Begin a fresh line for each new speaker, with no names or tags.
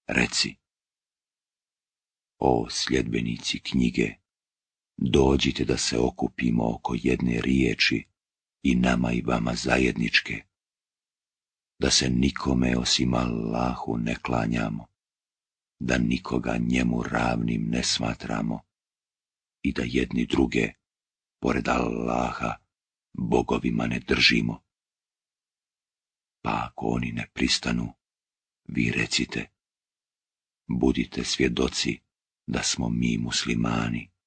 reci: o sljedbenici knjige, dođite da se okupimo oko jedne riječi i nama i vama zajedničke, da se nikome osim Allahu ne klanjamo, da nikoga njemu ravnim ne smatramo i da jedni druge, pored Allaha, bogovima ne držimo. Pa ako oni ne pristanu, vi recite: budite svjedoci da smo mi muslimani.